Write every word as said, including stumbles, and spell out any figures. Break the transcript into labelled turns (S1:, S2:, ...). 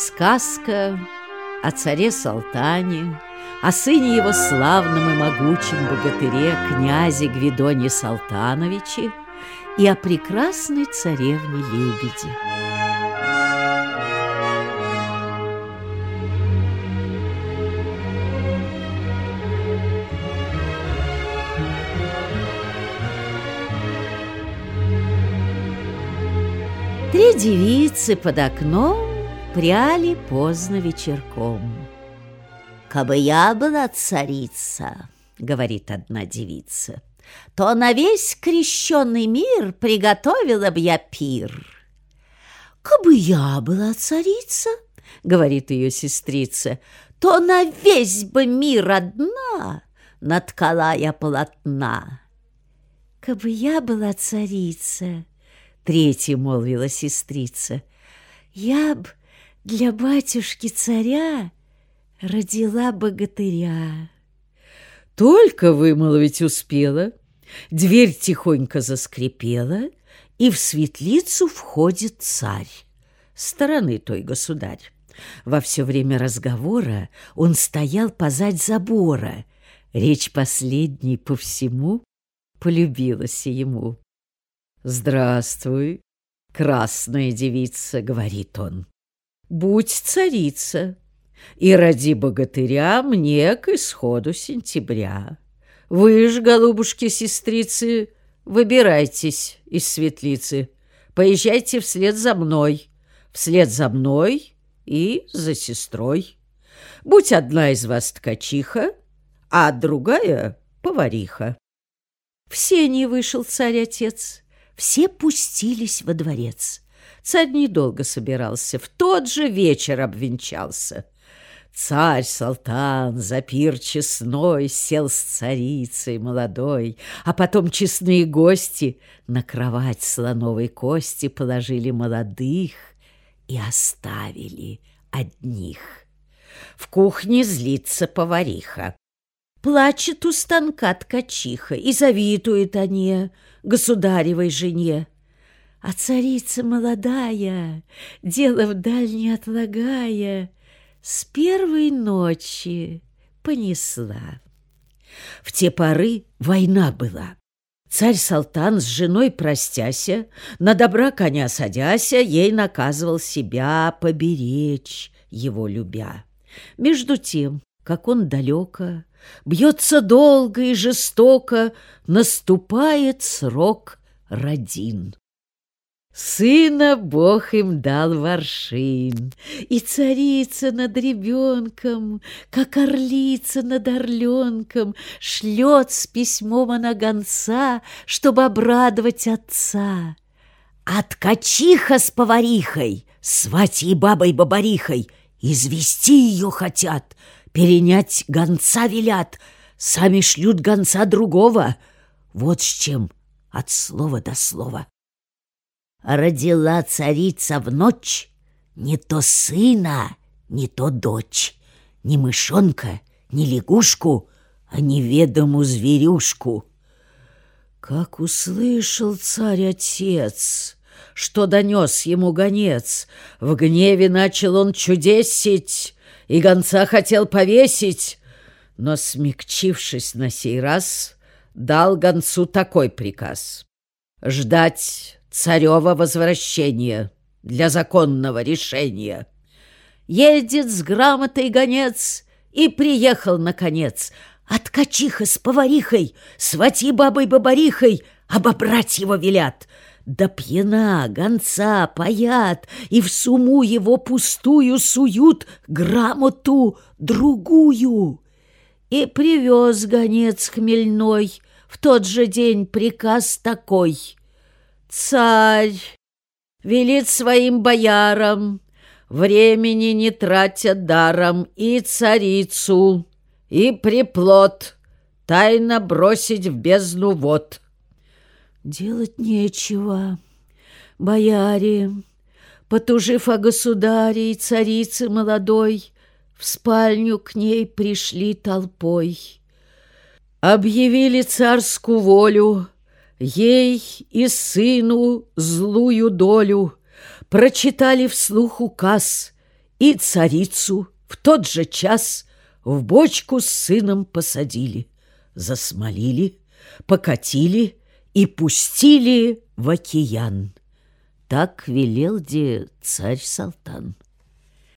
S1: Сказка о царе Салтане, о сыне его славном и могучем богатыре князе Гвидоне Салтановиче и о прекрасной царевне Лебеди. Три девицы под окном пряли поздно вечерком. «Кабы я была царица, — говорит одна девица, — то на весь крещенный мир приготовила б я пир. Кабы я была царица, — говорит ее сестрица, — то на весь бы мир одна наткала я полотна. Кабы я была царица, — третья молвила сестрица, — я б для батюшки-царя родила богатыря. Только вымолвить успела, дверь тихонько заскрипела, и в светлицу входит царь, стороны той государь. Во все время разговора он стоял позадь забора. Речь последней по всему полюбилась ему. «Здравствуй, красная девица, — говорит он, — будь царица, и роди богатыря мне к исходу сентября. Вы ж, голубушки-сестрицы, выбирайтесь из светлицы, поезжайте вслед за мной, вслед за мной и за сестрой. Будь одна из вас ткачиха, а другая — повариха». В сени вышел царь-отец. Все пустились во дворец. Царь недолго собирался, в тот же вечер обвенчался. Царь Салтан за пир честной сел с царицей молодой, а потом честные гости на кровать слоновой кости положили молодых и оставили одних. В кухне злится повариха. Плачет у станка ткачиха и завидует они государевой жене. А царица молодая, дело вдаль не отлагая, с первой ночи понесла. В те поры война была. Царь Салтан с женой простяся, на добра коня садяся, ей наказывал себя поберечь, его любя. Между тем, как он далеко, бьется долго и жестоко, наступает срок родин. Сына Бог им дал в аршин, и царица над ребенком, как орлица над орленком, шлет с письмом она гонца, чтобы обрадовать отца. А ткачиха с поварихой, сватьей бабой-бабарихой, извести ее хотят, перенять гонца велят, сами шлют гонца другого. Вот с чем от слова до слова. Родила царица в ночь не то сына, не то дочь, ни мышонка, ни лягушку, а неведому зверюшку. Как услышал царь-отец, что донес ему гонец, в гневе начал он чудесить и гонца хотел повесить, но, смягчившись на сей раз, дал гонцу такой приказ: ждать царева возвращения для законного решения. Едет с грамотой гонец и приехал наконец, а ткачиха с поварихой, сватьей бабой-бабарихой обобрать его велят. Да пьяна гонца паят, и в суму его пустую суют грамоту другую. И привез гонец хмельной в тот же день приказ такой: царь велит своим боярам времени не тратя даром и царицу, и приплод тайно бросить в бездну вод. Делать нечего. Бояре, потужив о государе и царице молодой, в спальню к ней пришли толпой. Объявили царскую волю, ей и сыну злую долю, прочитали вслух указ И царицу в тот же час в бочку с сыном посадили, засмолили, покатили и пустили в океан. Так велел де царь Салтан.